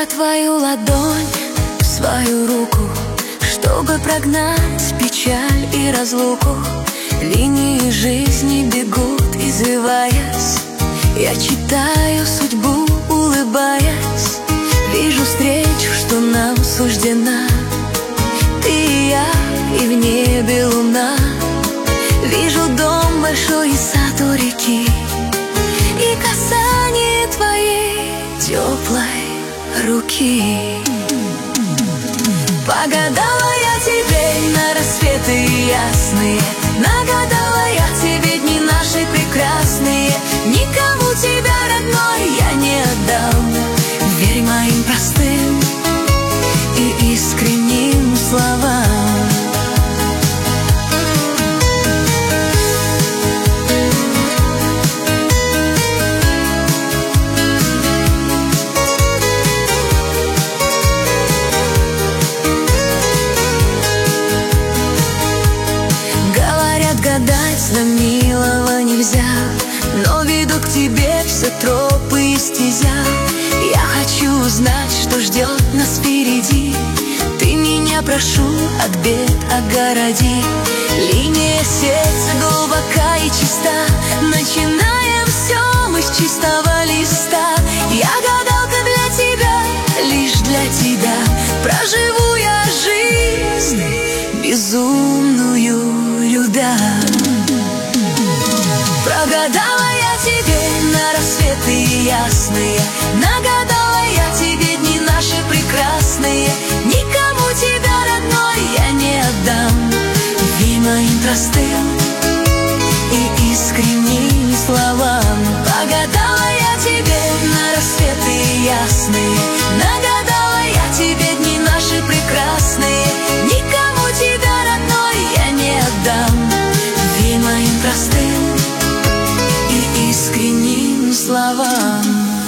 взяла твою ладонь в свою руку, чтобы прогнать печаль и разлуку. Линии жизни бегут, извиваясь. Я читаю судьбу, улыбаясь. Вижу встречу, что нам суждена. Ты и я, и в небе луна. Вижу дом большой и сад у реки, и касание твоей теплой руки. Погадала я тебе на рассветы ясные, нагадала я тебе дни наши прекрасные. Никому тебя, родной, я не отдам. Верь моим простым и искренним словам. Гадать на милого нельзя, но веду к тебе все тропы и стезя. Я хочу узнать, что ждет нас впереди. Ты меня, прошу, от бед огороди. Линия сердца глубока и чиста. Начинаем все мы с чистого листа. Я гадалка для тебя, лишь для тебя. Проживу я жизнь безумную, да. Прогадала я тебе на рассветы ясные, нагадала я тебе дни наши прекрасные. Никому тебя, родной, я не отдам. Верь моим простым и искренним словам. Погадала я тебе на рассветы ясные, нагадала я тебе дни наши прекрасные. Никому тебя, родной, я не отдам. Верь моим простым и искренним словам.